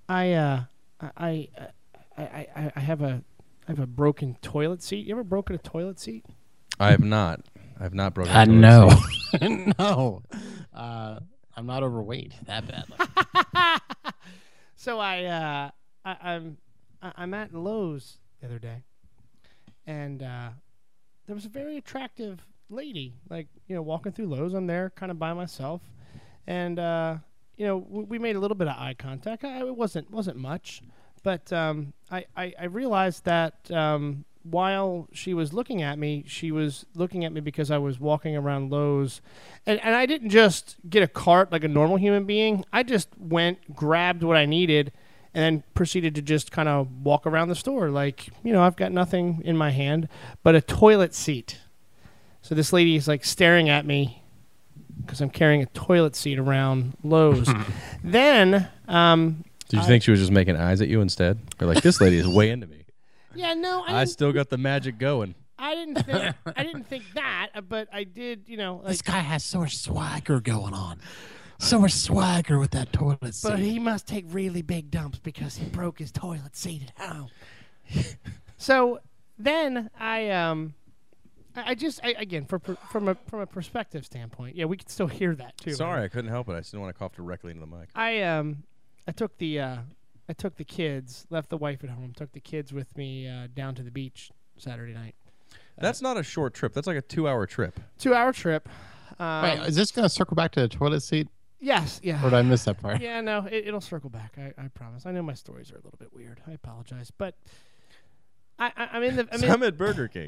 I have a broken toilet seat. You ever broken a toilet seat? I have not. I've not broken a toilet No. seat. No. I'm not overweight that badly. So I'm at Lowe's the other day, and there was a very attractive lady, walking through Lowe's. I'm there, kind of by myself, and we made a little bit of eye contact. It wasn't much, but I realized that while she was looking at me because I was walking around Lowe's, and I didn't just get a cart like a normal human being. I just went, grabbed what I needed, and then proceeded to just kind of walk around the store I've got nothing in my hand but a toilet seat. So this lady is staring at me because I'm carrying a toilet seat around Lowe's. Then, Did you think she was just making eyes at you instead? Or this lady is way into me. Yeah, no, I still got the magic going. I didn't think that, but I did. This guy has so much swagger going on. So much swagger with that toilet seat. But he must take really big dumps because he broke his toilet seat at home. So then again, from a perspective standpoint, yeah, we can still hear that too. Sorry, right? I couldn't help it. I just didn't want to cough directly into the mic. I took the kids, left the wife at home, took the kids with me down to the beach Saturday night. That's not a short trip. That's like a 2-hour trip. 2-hour trip. Wait, is this going to circle back to the toilet seat? Yes, yeah. Or did I miss that part? Yeah, no, it'll circle back. I promise. I know my stories are a little bit weird. I apologize, but I'm at Burger King.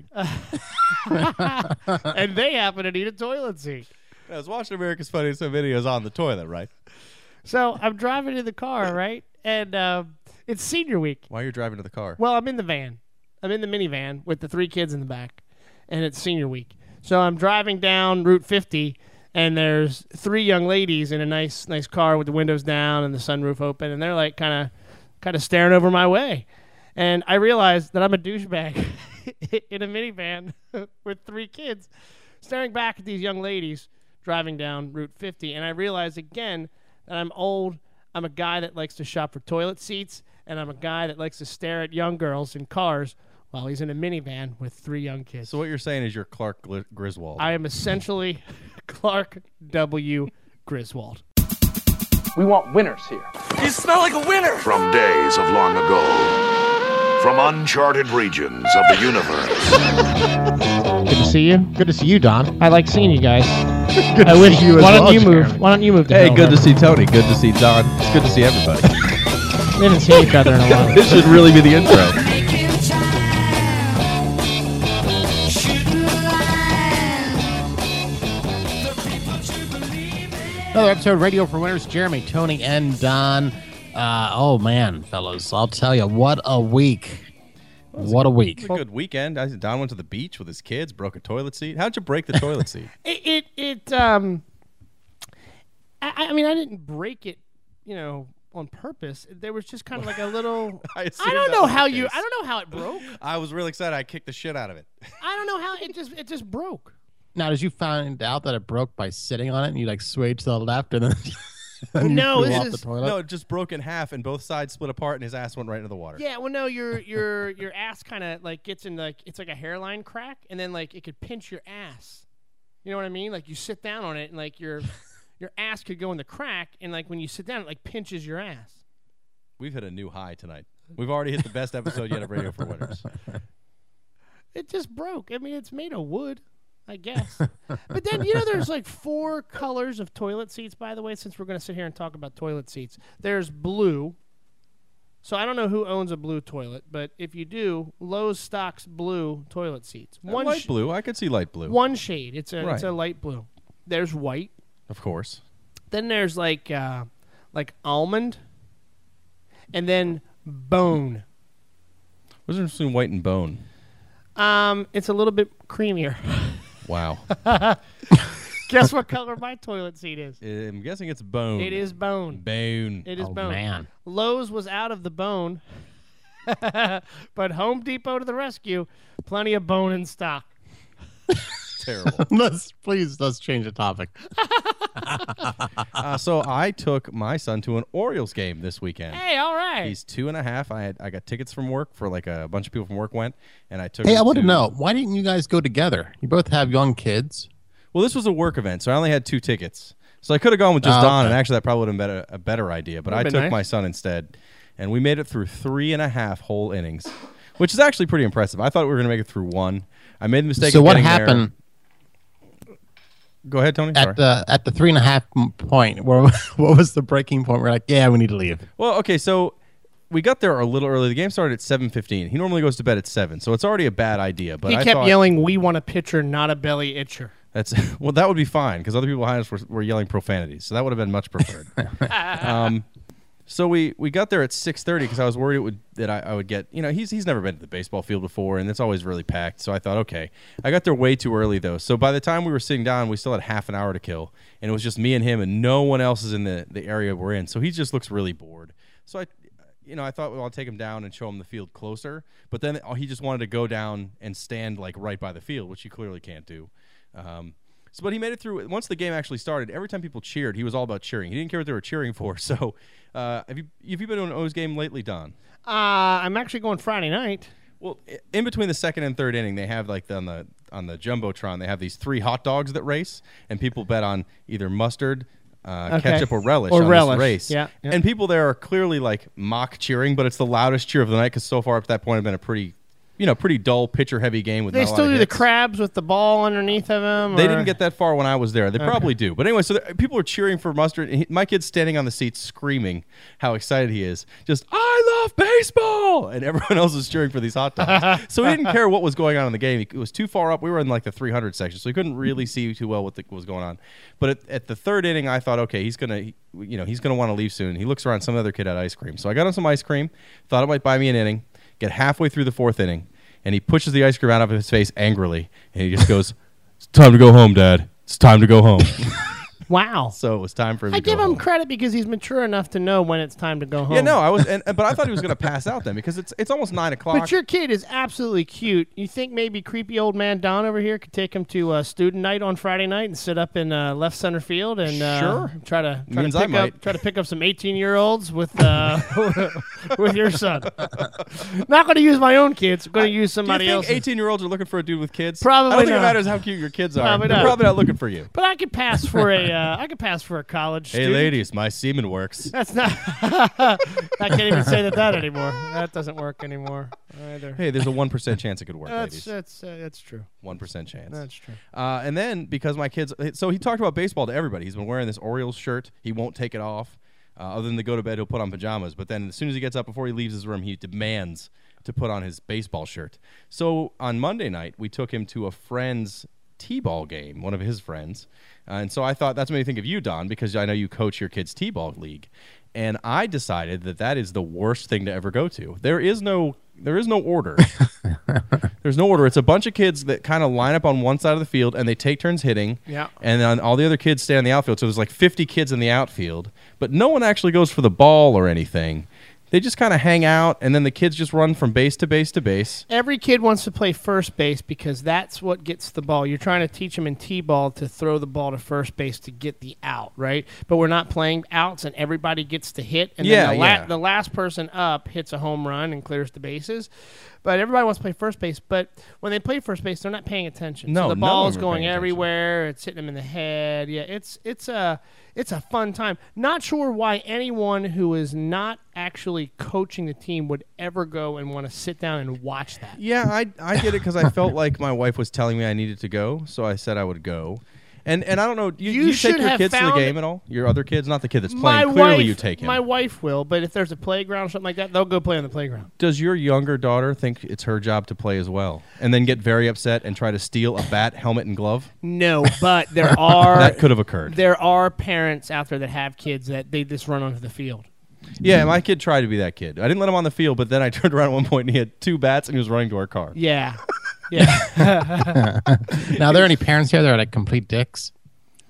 And they happen to need a toilet seat. I was watching America's Funniest Home Videos on the toilet, right? So I'm driving in the car, right? And it's senior week. Why are you driving to the car? Well, I'm in the van. I'm in the minivan with the 3 kids in the back, and it's senior week. So I'm driving down Route 50, and there's 3 young ladies in a nice car with the windows down and the sunroof open, and they're kind of staring over my way. And I realized that I'm a douchebag in a minivan with 3 kids staring back at these young ladies driving down Route 50. And I realized again that I'm old. I'm a guy that likes to shop for toilet seats, and I'm a guy that likes to stare at young girls in cars while he's in a minivan with 3 young kids. So what you're saying is you're Clark Griswold. I am essentially Clark W. Griswold. We want winners here. You smell like a winner! From days of long ago, from uncharted regions of the universe, Good to see you. Good to see you, Don. I like seeing you guys. Good to see you as Why well, don't you Jeremy. move? Why don't you move? Hey, good to see Tony. Good to see Don. It's good to see everybody. We haven't seen each other in a while. This should really be the intro. Another episode of Radio for Winners. Jeremy, Tony, and Don. Oh, man, fellas. I'll tell you, what a week. What a week. It was a good weekend. Don went to the beach with his kids, broke a toilet seat. How'd you break the toilet seat? I mean, I didn't break it, on purpose. There was just kind of like a little. I don't know how it broke. I was really excited. I kicked the shit out of it. I don't know how it just broke. Now, did you find out that it broke by sitting on it and you swayed to the left and then No, you flew this off is- the toilet? No, it just broke in half and both sides split apart and his ass went right into the water. Yeah, well, no, your ass kind of gets in it's like a hairline crack, and then it could pinch your ass. You know what I mean? You sit down on it, and your ass could go in the crack, and when you sit down, it pinches your ass. We've hit a new high tonight. We've already hit the best episode yet of Radio for Winners. It just broke. I mean, it's made of wood, I guess. But then, there's 4 colors of toilet seats, by the way, since we're going to sit here and talk about toilet seats. There's blue. So I don't know who owns a blue toilet, but if you do, Lowe's stocks blue toilet seats. Light blue. I could see light blue. One shade. It's a Right. light blue. There's white. Of course. Then there's almond. And then bone. What's the difference between white and bone? It's a little bit creamier. Wow. Guess what color my toilet seat is? I'm guessing it's bone. It is bone. Bone. It is Oh, bone. man. Lowe's was out of the bone, but Home Depot to the rescue. Plenty of bone in stock. terrible. let's change the topic. So I took my son to an Orioles game this weekend. Hey, all right. He's 2.5. I got tickets from work for like a bunch of people from work went, and I took. Hey, him I want to to know, why didn't you guys go together? You both have young kids. Well, this was a work event, so I only had 2 tickets. So I could have gone with just Don, okay. and actually that probably would have been a better idea. But I Would've took been nice. my son instead, and we made it through 3.5 whole innings, which is actually pretty impressive. I thought we were going to make it through 1. I made the mistake So of what getting happened there. Go ahead, Tony. Sorry. at the 3.5 point? What was the breaking point? We're like, yeah, we need to leave. Well, okay, so we got there a little early. The game started at 7:15. He normally goes to bed at 7, so it's already a bad idea. But He I kept thought yelling, "We want a pitcher, not a belly itcher." that's well, that would be fine because other people behind us were yelling profanities, so that would have been much preferred. So we got there at 6:30 because I was worried I would get, he's never been to the baseball field before, and it's always really packed. So I thought, okay, I got there way too early though. So by the time we were sitting down, we still had half an hour to kill, and it was just me and him, and no one else is in the area we're in. So he just looks really bored. So I thought, well, I'll take him down and show him the field closer. But then he just wanted to go down and stand like right by the field, which he clearly can't do. But he made it through. Once the game actually started, every time people cheered, he was all about cheering. He didn't care what they were cheering for. So, have you been to an O's game lately, Don? I'm actually going Friday night. Well, in between the second and third inning, they have like on the jumbotron, they have these 3 hot dogs that race, and people bet on either mustard, ketchup, or relish on this race. Yeah. And people there are clearly like mock cheering, but it's the loudest cheer of the night because so far up to that point, it's been a pretty dull pitcher-heavy game with They not a lot still of do the hits. crabs with the ball underneath of them. They didn't get that far when I was there. They probably do. But anyway, so people are cheering for Mustard. And my kid's standing on the seat screaming how excited he is. Just, I love baseball! And everyone else is cheering for these hot dogs. So he didn't care what was going on in the game. It was too far up. We were in like the 300 section, so he couldn't really see too well what was going on. But at the third inning, I thought, okay, he's gonna want to leave soon. He looks around, some other kid had ice cream. So I got him some ice cream, thought it might buy me an inning, get halfway through the 4th inning, and he pushes the ice cream out of his face angrily, and he just goes, "It's time to go home, Dad. It's time to go home." Wow. So it was time for him I to go give him home. credit because he's mature enough to know when it's time to go home. Yeah, no, I was, but I thought he was going to pass out then because it's almost 9 o'clock. But your kid is absolutely cute. You think maybe creepy old man Don over here could take him to student night on Friday night and sit up in left center field and Sure. try to Means I might. pick up some 18-year-olds with with your son. Not going to use my own kids. I'm going to use Do you somebody think else's. 18-year-olds are looking for a dude with kids? Probably I don't think not. it matters how cute your kids are. Probably They're not. probably not looking for you. But I could pass for a college Hey, student. ladies, my semen works. That's not. I can't even say that anymore. That doesn't work anymore either. Hey, there's a 1% chance it could work, ladies. That's true. 1% chance. That's true. And then because my kids, so he talked about baseball to everybody. He's been wearing this Orioles shirt. He won't take it off. Other than to go to bed, he'll put on pajamas. But then as soon as he gets up, before he leaves his room, he demands to put on his baseball shirt. So on Monday night, we took him to a friend's T-ball game, one of his friends. And so I thought, that's made me think of you, Don, because I know you coach your kids' T-ball league. And I decided that is the worst thing to ever go to. There is no order. There's no order. It's a bunch of kids that kind of line up on one side of the field, and they take turns hitting. Yeah. And then all the other kids stay on the outfield. So there's like 50 kids in the outfield, but no one actually goes for the ball or anything. They just kind of hang out, and then the kids just run from base to base to base. Every kid wants to play first base because that's what gets the ball. You're trying to teach them in T-ball to throw the ball to first base to get the out, right? But we're not playing outs, and everybody gets to hit. And then the last person up hits a home run and clears the bases. But everybody wants to play first base. But when they play first base, they're not paying attention. No, so the none of ball's them are going paying attention. everywhere. It's hitting them in the head. Yeah, it's a fun time. Not sure why anyone who is not actually coaching the team would ever go and want to sit down and watch that. Yeah, I did it because I felt like my wife was telling me I needed to go, so I said I would go. And I don't know, you should take your have kids to the found- game at all? Your other kids? Not the kid that's playing. Clearly you take him. My wife will, but if there's a playground or something like that, they'll go play on the playground. Does your younger daughter think it's her job to play as well? And then get very upset and try to steal a bat, helmet, and glove? No, but there are That could have occurred. there are parents out there that have kids that they just run onto the field. Yeah, my kid tried to be that kid. I didn't let him on the field, but then I turned around at one point and he had 2 bats and he was running to our car. Yeah. Yeah. Now, are there any parents here that are like complete dicks?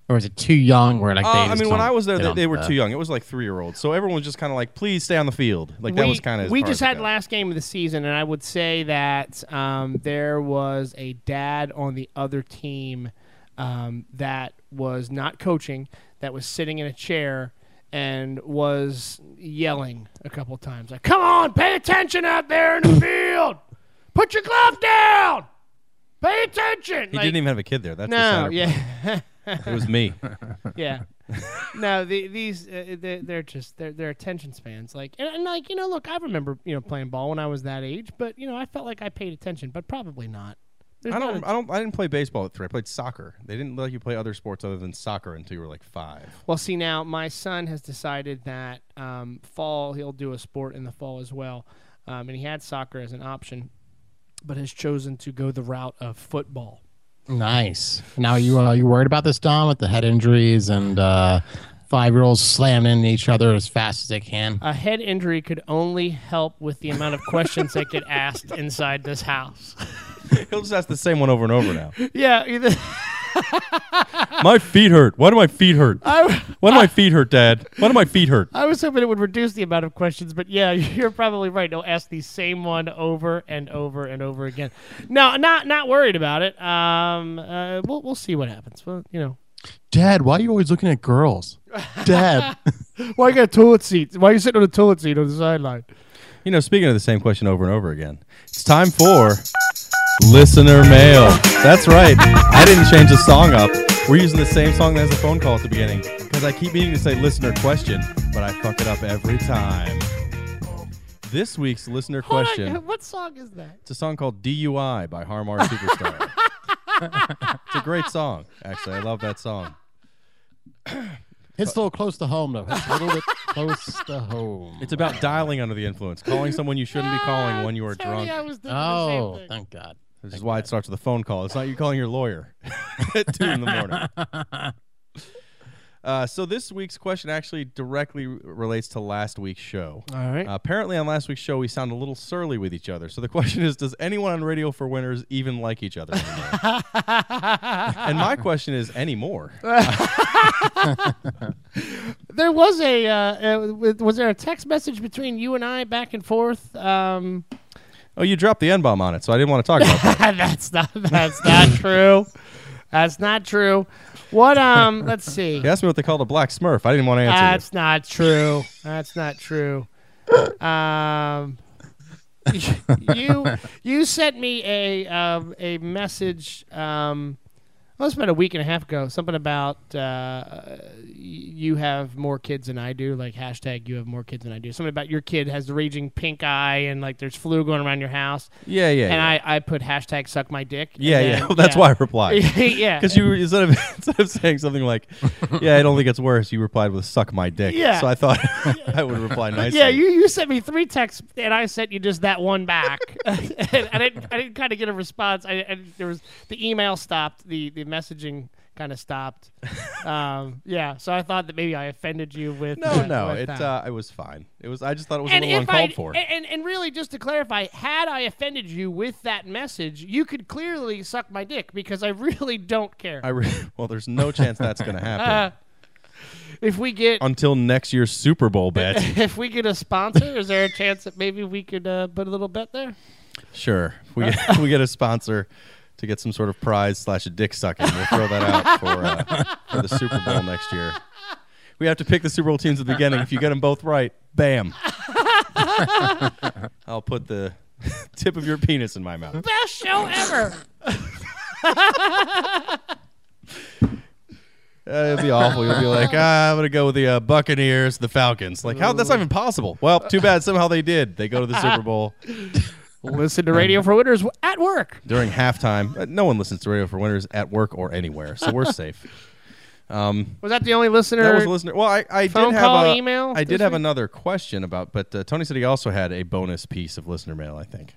Or was it too young? Where like they I just mean, when don't I was there, get on they were the- too young. It was like 3-year-olds. So everyone was just kind of like, please stay on the field. Like, that was kind of We just had last game of the season, and I would say that there was a dad on the other team that was not coaching, that was sitting in a chair and was yelling a couple times. Like, come on, pay attention out there in the field. Put your glove down. Pay attention. He didn't even have a kid there. That's the No, sadder yeah. part. It was me. Yeah, no, they're just they're attention spans. Like and like look, I remember playing ball when I was that age, but I felt like I paid attention, but probably not. I didn't play baseball at 3. I played soccer. They didn't let you play other sports other than soccer until you were like 5. Well, see, now my son has decided that fall he'll do a sport in the fall as well, and he had soccer as an option, but has chosen to go the route of football. Nice. Now you worried about this, Don, with the head injuries and 5-year-olds slamming into each other as fast as they can? A head injury could only help with the amount of questions that get asked inside this house. He'll just ask the same one over and over now. Yeah, either. My feet hurt. Why do my feet hurt? Why do my feet hurt, Dad? Why do my feet hurt? I was hoping it would reduce the amount of questions, but yeah, you're probably right. They'll ask the same one over and over and over again. No, not worried about it. We'll see what happens. Well, Dad, why are you always looking at girls? Dad. Why you got a toilet seat? Why are you sitting on a toilet seat on the sideline? Speaking of the same question over and over again, it's time for listener mail. That's right. I didn't change the song up. We're using the same song that has a phone call at the beginning because I keep meaning to say listener question, but I fuck it up every time. This week's listener question. What song is that? It's a song called DUI by Harmar Superstar. It's a great song, actually. I love that song. It's a little close to home, though. It's a little bit close to home. It's about dialing under the influence, calling someone you shouldn't be calling when you are Tony, drunk. I was thinking the same Oh, thing. thank God. This is why it starts with a phone call. It's not you calling your lawyer at 2 in the morning. So this week's question actually directly relates to last week's show. All right. Apparently on last week's show, we sound a little surly with each other. So the question is, does anyone on Radio for Winners even like each other anymore? And my question is, anymore? There was was there a text message between you and I back and forth? Oh, you dropped the N-bomb on it, so I didn't want to talk about that. That's not true. That's not true. What let's see. He asked me what they called a black Smurf. I didn't want to answer you. That's not true. That's not true. You sent me a message. It was about a week and a half ago. Something about you have more kids than I do. Like hashtag you have more kids than I do. Something about your kid has the raging pink eye and like there's flu going around your house. Yeah. And I put hashtag suck my dick. Yeah. Well, that's why I replied. Yeah. Because you instead of saying something like, "Yeah, it only gits worse," you replied with "suck my dick." Yeah. So I thought I would reply nicely. Yeah, you sent me 3 texts, and I sent you just that one back. And I didn't kind of get a response. There was the email stopped, the messaging kind of stopped. Yeah, so I thought that maybe I offended you with No, with that. it was fine. I just thought it was And a little if uncalled for. And really, just to clarify, had I offended you with that message, you could clearly suck my dick because I really don't care. Well, there's no chance that's going to happen If we get until next year's Super Bowl bet. if we get a sponsor, is there a chance that maybe we could put a little bet there? Sure, if we get a sponsor to get some sort of prize / a dick sucking, we'll throw that out for the Super Bowl next year. We have to pick the Super Bowl teams at the beginning. If you get them both right, bam. I'll put the tip of your penis in my mouth. Best show ever. It'll be awful. You'll be like, I'm going to go with the Buccaneers, the Falcons. Like, how? That's not even possible. Well, too bad. Somehow they did. They go to the Super Bowl Listen to Radio for Winners at work. during halftime. No one listens to Radio for Winners at work or anywhere, so we're safe. Was that the only listener? That was a listener. Well, I phone did have call, a email I this did have week? another question about, but Tony said he also had a bonus piece of listener mail. I think.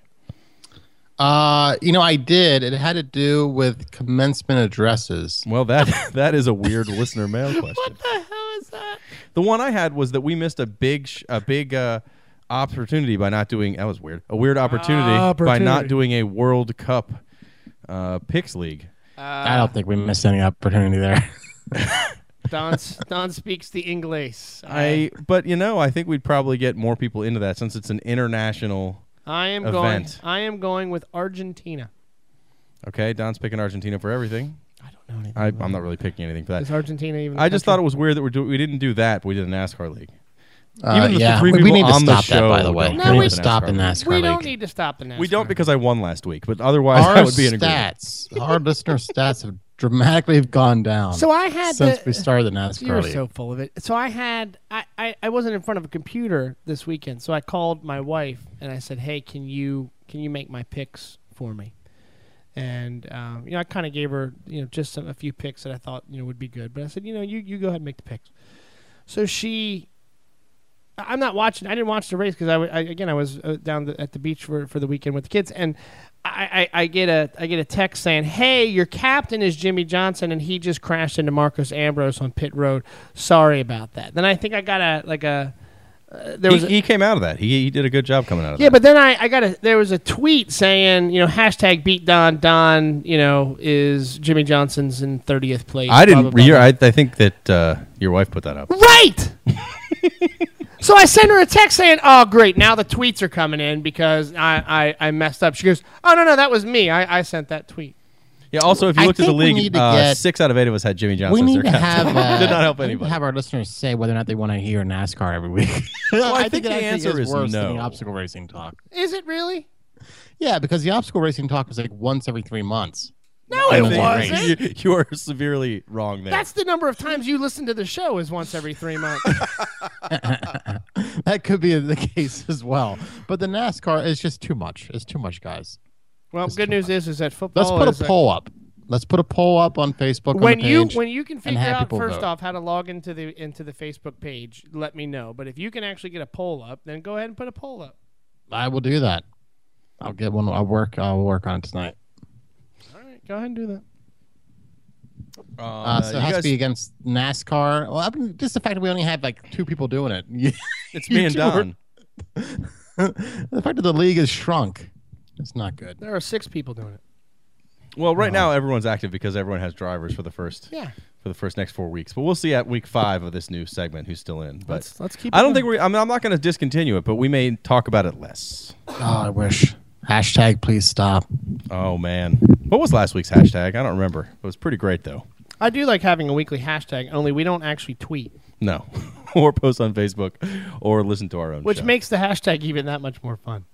I did. It had to do with commencement addresses. Well, that is a weird listener mail question. What the hell is that? The one I had was that we missed a big opportunity by not doing. That was weird. A weird opportunity by not doing a World Cup picks league. I don't think we missed any opportunity there. Don speaks the English. But I think we'd probably get more people into that since it's an international event. I am going with Argentina. Okay, Don's picking Argentina for everything. I don't know anything. I'm not really picking anything for that. Is Argentina even? I just thought it was weird that we didn't do that, but we did a NASCAR league. Even the three people we need to on the stop that, show by the way. don't No, we we- need to stop the NASCAR We league. don't need to stop the NASCAR. We don't because I won last week, but otherwise Our I would be in agreement. stats, our listener stats have dramatically gone down. So I had since we started the You NASCAR were league. so full of it. So I wasn't in front of a computer this weekend, so I called my wife and I said, "Hey, can you make my picks for me?" And I kind of gave her just a few picks that I thought would be good. But I said, you go ahead and make the picks. So I'm not watching. I didn't watch the race because I was down at the beach for the weekend with the kids, and I get a text saying, "Hey, your captain is Jimmy Johnson, and he just crashed into Marcos Ambrose on pit road. Sorry about that." Then I think I got He came out of that. He did a good job coming out of that. yeah, but then there was a tweet saying hashtag beat Don. Don is Jimmy Johnson's in 30th place. I blah, didn't. blah, blah. I think that your wife put that up. Right. So I sent her a text saying, "Oh, great! Now the tweets are coming in because I messed up." She goes, "Oh no, that was me. I sent that tweet." Yeah. Also, if you I looked at the think we league, need to get- 6 out of 8 of us had Jimmy Johnson. We as need their to captain. have Did not help we need to anybody. have our listeners say whether or not they want to hear NASCAR every week. I think it the actually answer is worse no. than the obstacle racing talk. Is it really? Yeah, because the obstacle racing talk is like once every 3 months. No, I it think wasn't. you are severely wrong there. That's the number of times you listen to the show is once every 3 months. That could be the case as well. But the NASCAR is just too much. It's too much, guys. Well, good news is that football. Let's put is a poll up. Let's put a poll up on Facebook. When on the you page. can figure have out people first vote. off how to log into the Facebook page, let me know. But if you can actually get a poll up, then go ahead and put a poll up. I will do that. I'll get one. I'll work on it tonight. All right, go ahead and do that. So it has to be against NASCAR. Well, I mean, just the fact that we only had like 2 people doing it. It's me and Don. The fact that the league is shrunk, it's not good. There are 6 people doing it. Well, right now everyone's active because everyone has drivers for the first next 4 weeks. But we'll see at week 5 of this new segment who's still in. But Let's keep. I don't think I'm not going to discontinue it, but we may talk about it less. Oh, I wish. Hashtag please stop. Oh man, what was last week's hashtag? I don't remember. It was pretty great though. I do like having a weekly hashtag. Only we don't actually tweet, No, or post on Facebook, or listen to our own. which show. makes the hashtag even that much more fun.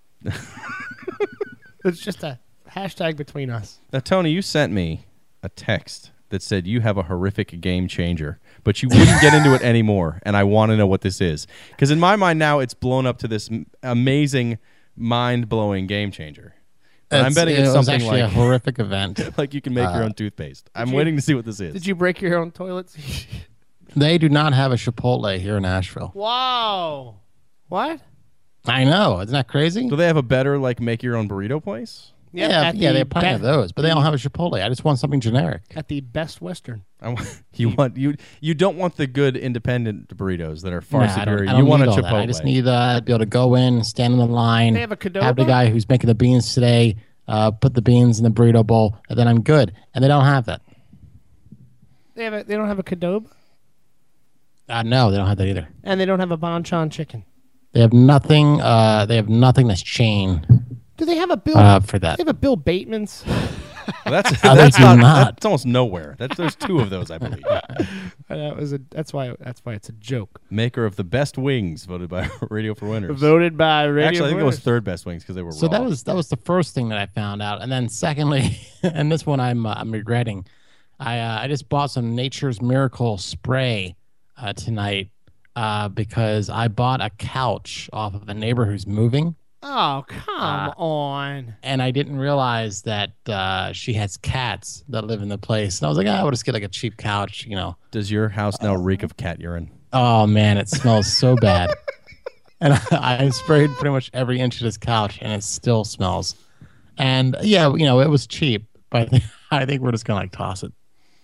It's just a hashtag between us. Now, Tony, you sent me a text that said you have a horrific game changer, but you wouldn't get into it anymore, and I want to know what this is. Because in my mind now, it's blown up to this amazing, mind-blowing game changer. And I'm betting it's it was something actually like a horrific event. like you can make your own toothpaste. I'm waiting to see what this is. Did you break your own toilets? They do not have a Chipotle here in Nashville. Wow. What? I know. Isn't that crazy? Do they have a better like make your own burrito place? Yeah, they probably have those, but they don't have a Chipotle. I just want something generic. At the Best Western. You don't want the good independent burritos that are far Nah, I don't- superior. I don't You want a need all that. Chipotle. I just need to be able to go in, stand in the line. They have a Have the Qdoba? guy who's making the beans today put the beans in the burrito bowl, and then I'm good. And they don't have that. They don't have a Qdoba? No, they don't have that either. And they don't have a Bonchon chicken. They have nothing. They have nothing that's chain Do they have a Bill? for that. They have a Bill Bateman's. Well, that's They that's do not, not. That's almost nowhere. There's 2 of those, I believe. That's why it's a joke. Maker of the best wings, voted by Radio for Winners. Voted by Radio. Actually, I think it was Winners. third best wings because they were So raw. that was the first thing that I found out, and then secondly, and this one I'm regretting. I just bought some Nature's Miracle spray tonight because I bought a couch off of a neighbor who's moving, Oh, come on. and I didn't realize that she has cats that live in the place. And I was like, I would just get like a cheap couch, you know. Does your house now reek of cat urine? Oh man, it smells so bad. And I sprayed pretty much every inch of this couch, and it still smells. And yeah, you know, it was cheap, but I think we're just gonna like toss it.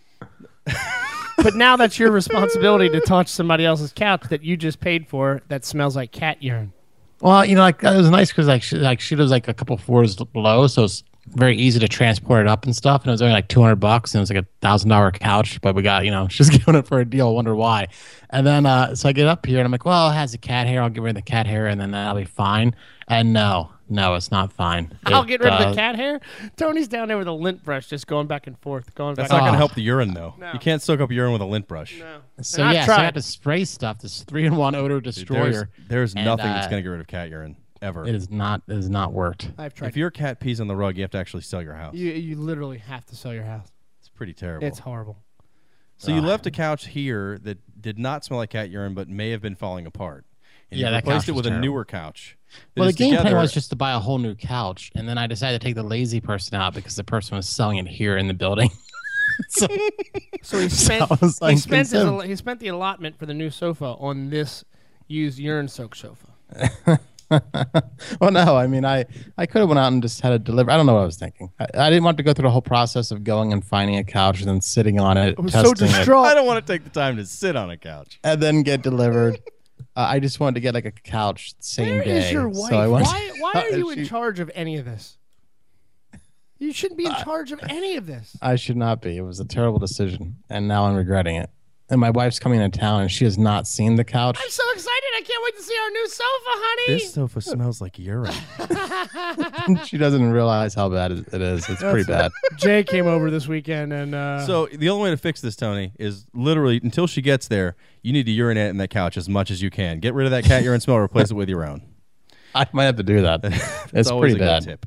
But now that's your responsibility to touch somebody else's couch that you just paid for that smells like cat urine. Well, you know, like it was nice because like she lives like a couple floors below, so very easy to transport it up and stuff. And it was only like $200, and it was like $1,000 couch. But we got, she's giving it for a deal. Wonder why. And then so I get up here and I'm like, well, it has a cat hair. I'll get rid of the cat hair and then that'll be fine. And no, it's not fine. I'll get rid of the cat hair. Tony's down there with a lint brush, just going back and forth, That's not going to help the urine, though. No. You can't soak up urine with a lint brush. No. So so I had to spray stuff. This 3-in-1 odor destroyer. Dude, there's nothing that's going to get rid of cat urine ever. It has not worked. I've tried. If your cat pees on the rug, you have to actually sell your house. You literally have to sell your house. It's pretty terrible. It's horrible. So you left a couch here that did not smell like cat urine, but may have been falling apart. And Yeah, you that replaced couch it was with a terrible. newer couch. that Well, the is game plan together- was just to buy a whole new couch, and then I decided to take the lazy person out because the person was selling it here in the building. so So he spent I was like, he spent consumed. he spent the allotment for the new sofa on this used urine soaked sofa. well, no, I mean, I could have went out and just had it delivered. I don't know what I was thinking. I didn't want to go through the whole process of going and finding a couch and then sitting on it, I was so testing it, distraught. I don't want to take the time to sit on a couch. and then get delivered. I just wanted to get like a couch same Where day. is your wife? So I went, Why are you in She- charge of any of this? You shouldn't be in charge of any of this. I should not be. It was a terrible decision, and now I'm regretting it. And my wife's coming into town, and she has not seen the couch. I'm so excited! I can't wait to see our new sofa, honey. This sofa smells like urine. She doesn't realize how bad it is. It's pretty bad. Jay came over this weekend, and So the only way to fix this, Tony, is literally until she gets there, you need to urinate in that couch as much as you can. Get rid of that cat urine smell, replace it with your own. I might have to do that. It's always pretty a bad. good tip.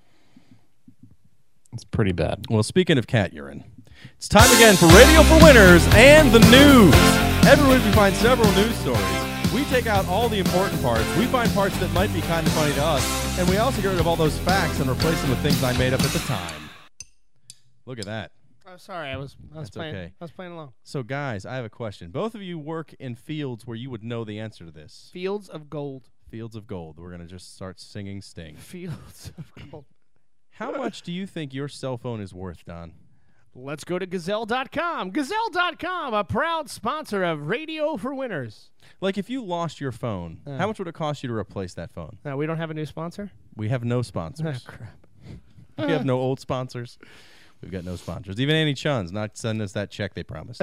It's pretty bad. Well, speaking of cat urine, it's time again for Radio for Winners and the news. Every week we find several news stories. We take out all the important parts. We find parts that might be kind of funny to us, and we also get rid of all those facts and replace them with things I made up at the time. Look at that. oh, sorry, I was That's playing. okay. I was playing along. So, guys, I have a question. Both of you work in fields where you would know the answer to this. Fields of gold. Fields of gold. We're going to just start singing Sting. Fields of gold. How much do you think your cell phone is worth, Don? Let's go to Gazelle.com. Gazelle.com, a proud sponsor of Radio for Winners. Like, if you lost your phone, how much would it cost you to replace that phone? We don't have a new sponsor? We have no Oh, sponsors. crap. We have no old sponsors. We've got no sponsors. Even Annie Chun's not sending us that check they promised.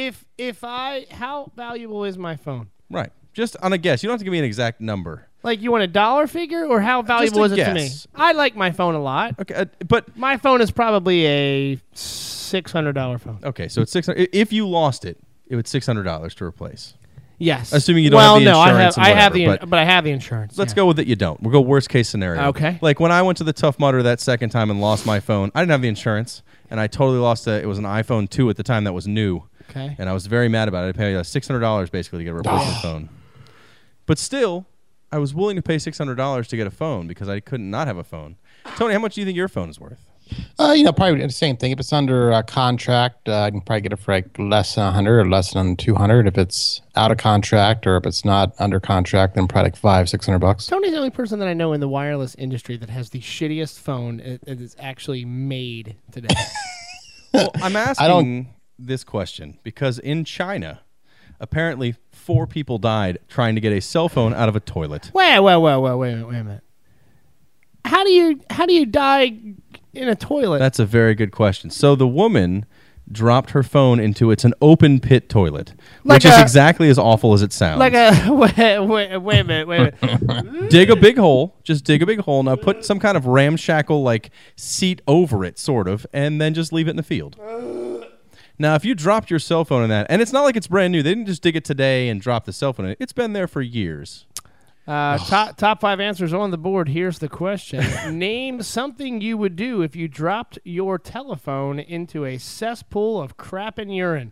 How valuable is my phone? Right. Just on a guess. You don't have to give me an exact number. Like, you want a dollar figure, or how valuable is a it to me? guess. I like my phone a lot. Okay, but My phone is probably a $600 phone. okay, so it's $600. If you lost it, it would $600 to replace. Yes. Assuming you don't have the insurance and I have whatever, but I have the insurance. Let's yeah. go with it. You don't. We'll go worst case scenario. Okay. Like when I went to the Tough Mudder that second time and lost my phone, I didn't have the insurance, and I totally lost it. It was an iPhone 2 at the time that was new. Okay. And I was very mad about it. I paid $600 basically to get a replacement phone. But still, I was willing to pay $600 to get a phone because I couldn't not have a phone. Tony, how much do you think your phone is worth? Probably the same thing. If it's under contract, I can probably get it for like less than 100 or less than 200. If it's out of contract or if it's not under contract, then probably like $500-600. Tony's the only person that I know in the wireless industry that has the shittiest phone it is actually made today. Well, I'm asking this question because in China, apparently 4 people died trying to get a cell phone out of a toilet. wait a minute. How do you die in a toilet? That's a very good question. So the woman dropped her phone into an open pit toilet, Like which is a- exactly as awful as it sounds. like a wait a minute. Dig a big hole. Just dig a big hole. Now put some kind of ramshackle like seat over it, sort of, and then just leave it in the field. Now, if you dropped your cell phone in that, and it's not like it's brand new. They didn't just dig it today and drop the cell phone in it. It's been there for years. Top 5 answers on the board. Here's the question. Name something you would do if you dropped your telephone into a cesspool of crap and urine.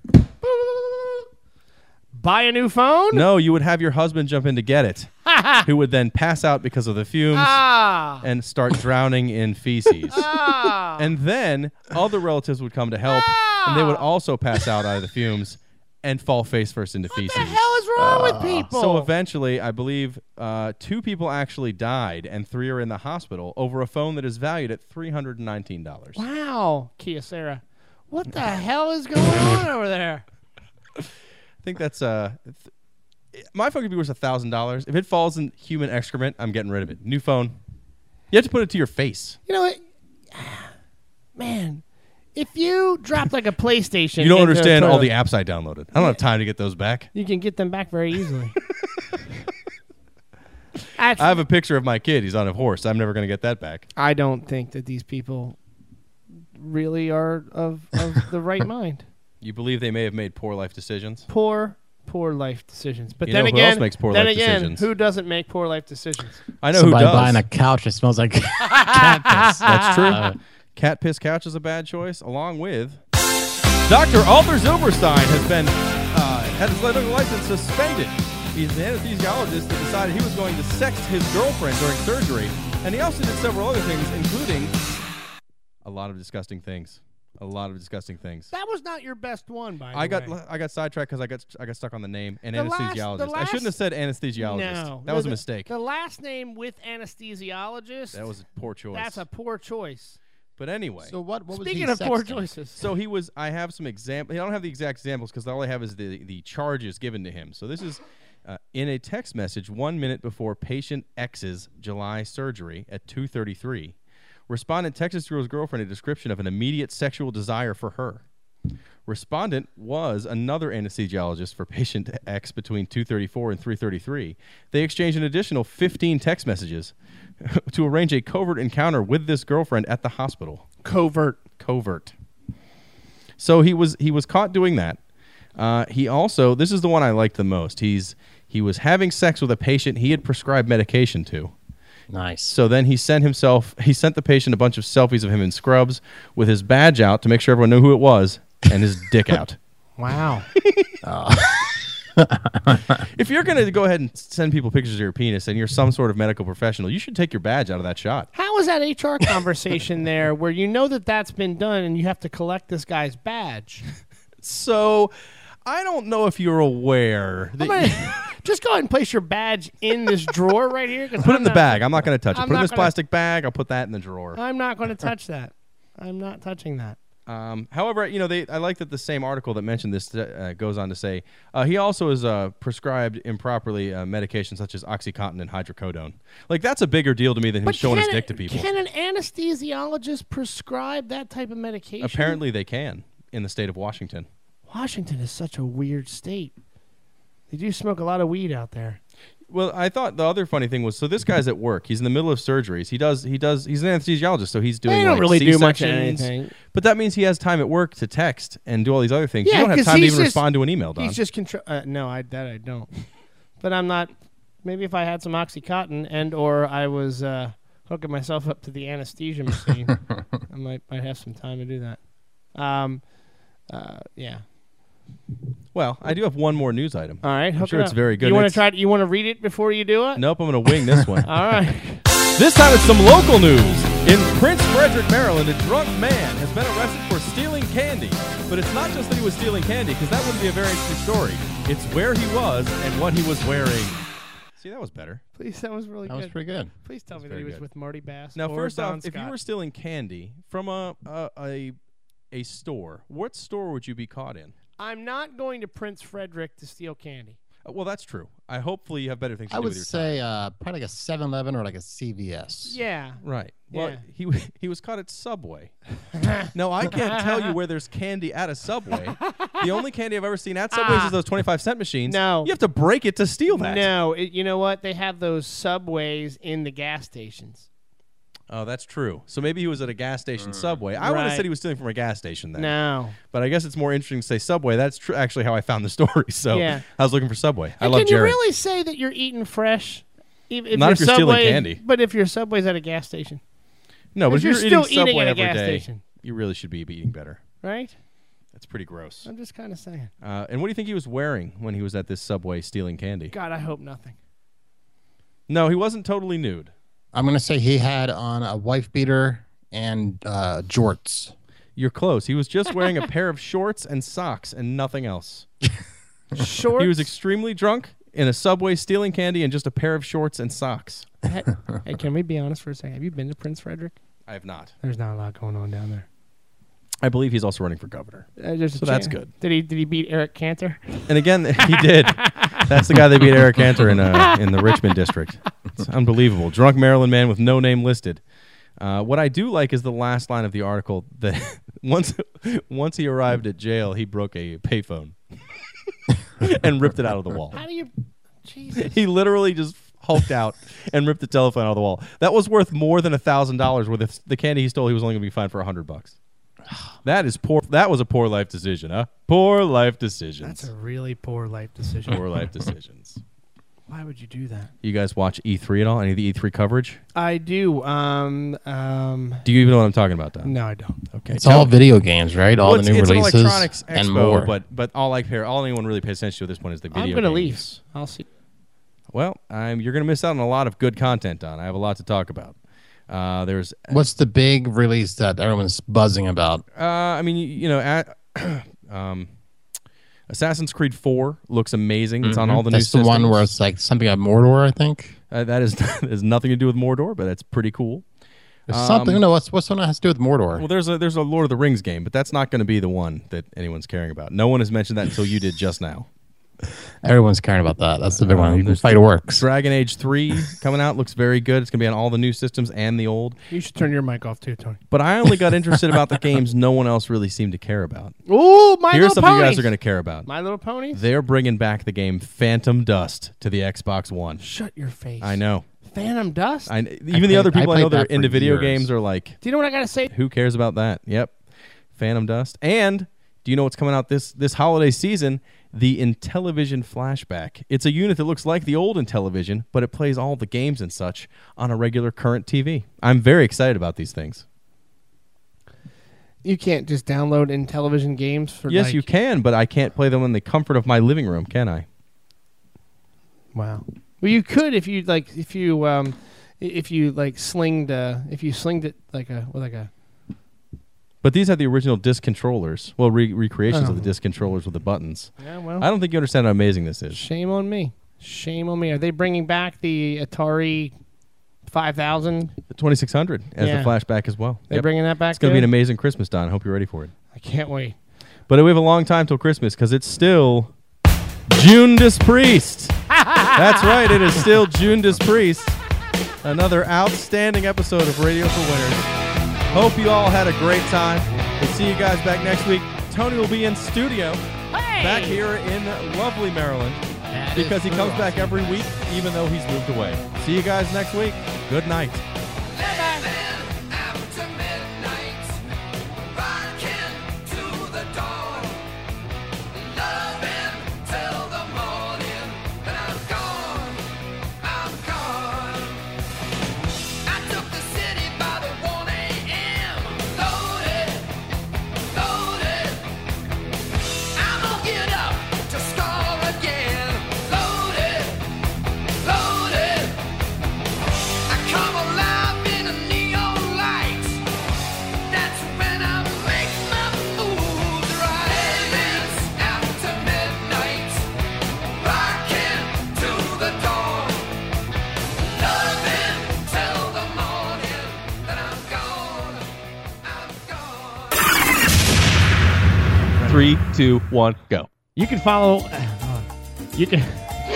Buy a new phone? No, you would have your husband jump in to get it, who would then pass out because of the fumes and start drowning in feces. And then other relatives would come to help, and they would also pass out of the fumes and fall face first into feces. What the hell is wrong with people? So eventually, I believe 2 people actually died and 3 are in the hospital over a phone that is valued at $319. Wow, Kyocera. What the hell is going on over there? I think that's my phone could be worth $1,000. If it falls in human excrement, I'm getting rid of it. New phone. You have to put it to your face. You know what? man, if you drop like a PlayStation, You don't into a understand all toilet, the apps I downloaded. I don't have time to get those back. You can get them back very easily. I have a picture of my kid. He's on a horse. I'm never going to get that back. I don't think that these people really are of the right mind. You believe they may have made poor life decisions? Poor life decisions. But You then know who again, else makes poor life decisions? who doesn't make poor life decisions? I know Somebody who does. buying a couch that smells like cat piss. That's true. Cat piss couch is a bad choice, along with Dr. Arthur Zilberstein has been had his medical license suspended. He's an anesthesiologist that decided he was going to sext his girlfriend during surgery, and he also did several other things, including a lot of disgusting things. That was not your best one, by the way. I got sidetracked because I got stuck on the name and The last- anesthesiologist. I shouldn't have said anesthesiologist. No. That was a mistake. The last name with anesthesiologist. That was a poor choice. That's a poor choice. But anyway. So what was Speaking he of poor sexting? choices. So he was. I have some examples. I don't have the exact examples because all I have is the charges given to him. So this is in a text message 1 minute before patient X's July surgery at 2:33. Respondent texts to his girlfriend a description of an immediate sexual desire for her. Respondent was another anesthesiologist for patient X between 2:34 and 3:33. They exchanged an additional 15 text messages to arrange a covert encounter with this girlfriend at the hospital. Covert. So he was caught doing that. He also, this is the one I liked the most. He was having sex with a patient he had prescribed medication to. Nice. So then he sent the patient a bunch of selfies of him in scrubs with his badge out to make sure everyone knew who it was and his dick out. Wow. If you're going to go ahead and send people pictures of your penis and you're some sort of medical professional, you should take your badge out of that shot. How was that HR conversation there where you know that that's been done and you have to collect this guy's badge? So I don't know if you're aware that Just go ahead and place your badge in this drawer right here. put it in the bag. I'm not going to touch it. I'm Put it in not this gonna- plastic bag. I'll put that in the drawer. I'm not going to touch that. I'm not touching that. However, I like that the same article that mentioned this goes on to say he also is prescribed improperly medications such as OxyContin and hydrocodone. Like, that's a bigger deal to me than him showing his dick to people. Can an anesthesiologist prescribe that type of medication? Apparently they can in the state of Washington. Washington is such a weird state. They do smoke a lot of weed out there. Well, I thought the other funny thing was, so this guy's at work. He's in the middle of surgeries. He's an anesthesiologist, so he's doing They don't like really do much of C-sections. anything. But that means he has time at work to text and do all these other things. Yeah, you don't have 'cause time to he's even just- respond to an email, Don. He's just control. No, I don't. But I'm not. Maybe if I had some OxyContin and or I was hooking myself up to the anesthesia machine, I might have some time to do that. Yeah. Well, I do have one more news item. All right. I'm sure it's very good. You want to It's- try? You want to read it before you do it? Nope, I'm going to wing this one. All right. This time it's some local news. In Prince Frederick, Maryland, a drunk man has been arrested for stealing candy. But it's not just that he was stealing candy, because that wouldn't be a very interesting story. It's where he was and what he was wearing. See, that was better. Please, that was really That good. was pretty good. Please tell me that very he was good. with Marty Bass. Now, or first Don off, if you Scott. were stealing candy from a store, what store would you be caught in? I'm not going to Prince Frederick to steal candy. Well, that's true. Hopefully you have better things to I do would with your say probably like a 7-Eleven or like a CVS. Yeah. time. Right. Well, Yeah. he was caught at Subway. No, I can't tell you where there's candy at a Subway. The only candy I've ever seen at Subways is those 25-cent machines. No. You have to break it to steal that. No, you know what? They have those Subways in the gas stations. Oh, that's true. So maybe he was at a gas station Subway. I would have Right. said he was stealing from a gas station then. No. But I guess it's more interesting to say Subway. That's actually how I found the story. So Yeah. I was looking for Subway. I And love can Jared. you really say that you're eating fresh? If Not if your you're stealing Subway- candy. But if your Subway's at a gas station, No, but if if you're you're still eating eating Subway at a every gas day, station. you really should be eating better. right? That's pretty gross. I'm just kind of saying. And what do you think he was wearing when he was at this Subway stealing candy? God, I hope nothing. No, he wasn't totally nude. I'm going to say he had on a wife beater and jorts. You're close. He was just wearing a pair of shorts and socks and nothing else. Shorts. He was extremely drunk in a Subway stealing candy and just a pair of shorts and socks. Hey, can we be honest for a second? Have you been to Prince Frederick? I have not. There's not a lot going on down there. I believe he's also running for governor. So that's good. Did he beat Eric Cantor? And again, he did. That's the guy they beat Eric Cantor in the Richmond district. It's unbelievable. Drunk Maryland man with no name listed. What I do like is the last line of the article that once he arrived at jail, he broke a payphone and ripped it out of the wall. How do you? Jesus. He literally just hulked out and ripped the telephone out of the wall. That was worth more than $1,000. With the candy he stole, he was only going to be fined for $100. That is poor. That was a poor life decision, huh? Poor life decisions. That's a really poor life decision. Poor life decisions. Why would you do that? You guys watch E3 at all? Any of the E3 coverage? I do. Do you even know what I'm talking about, Don? No, I don't. Okay. It's all video games, right? All the new it's releases an electronics expo, and more. But all anyone really pays attention to at this point is the video I'm gonna games. leave. I'll see. Well, you're going to miss out on a lot of good content, Don. I have a lot to talk about. There's What's the big release that everyone's buzzing about? I mean, Assassin's Creed 4 looks amazing. It's on all the new That's the systems. one where it's like something of Mordor, I think. That has nothing to do with Mordor, but that's pretty cool. There's something. No, what's something that has to do with Mordor? Well, there's a Lord of the Rings game, but that's not going to be the one that anyone's caring about. No one has mentioned that until you did just now. Everyone's caring about that. That's the big one. there's Fight Works. Dragon Age 3 coming out looks very good. It's going to be on all the new systems and the old. You should turn your mic off too, Tony. But I only got interested about the games no one else really seemed to care about. Ooh, My Here's Little something Ponies. you guys are going to care about. My Little Ponies. They're bringing back the game Phantom Dust to the Xbox One. Shut your face. I know. Phantom Dust. Even the other people I know that are into video years. games are like, Do you know what I gotta say? who cares about that? Yep. Phantom Dust. And do you know what's coming out this holiday season? The Intellivision Flashback. It's a unit that looks like the old Intellivision, but it plays all the games and such on a regular current TV. I'm very excited about these things. You can't just download Intellivision games for. Yes, you can, but I can't play them in the comfort of my living room, can I? Wow. Well, you could if you slinged it like a. But these have the original disc controllers. Well, recreations of the disc controllers with the buttons. Yeah, well. I don't think you understand how amazing this is. Shame on me. Shame on me. Are they bringing back the Atari 5000? The 2600 as Yeah. the flashback as well. They're bringing that back. It's going to be an good? amazing Christmas, Don. I hope you're ready for it. I can't wait. But we have a long time till Christmas because it's still June des Priest. That's right. It is still June des Priest. Another outstanding episode of Radio for Winners. Hope you all had a great time. We'll see you guys back next week. Tony will be in studio back here in lovely Maryland because he comes back every week even though he's moved away. See you guys next week. Good night. Three, 2, 1, go. You can follow. You can.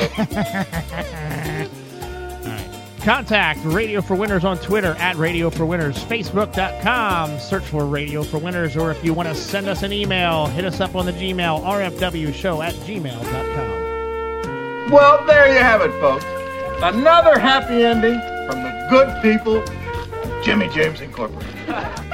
All right. Contact Radio for Winners on Twitter at Radio for Winners, Facebook.com. Search for Radio for Winners, or if you want to send us an email, hit us up on the Gmail, rfwshow@gmail.com. Well, there you have it, folks. Another happy ending from the good people of Jimmy James Incorporated.